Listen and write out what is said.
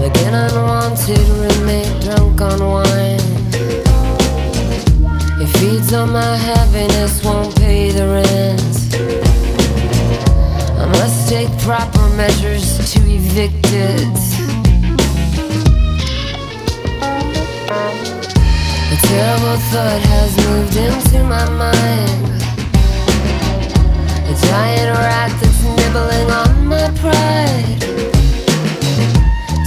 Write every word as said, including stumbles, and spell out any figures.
like an unwanted roommate drunk on wine. It feeds on my happiness, won't pay the rent. I must take proper measures to evict it. A terrible thought has moved into my mind.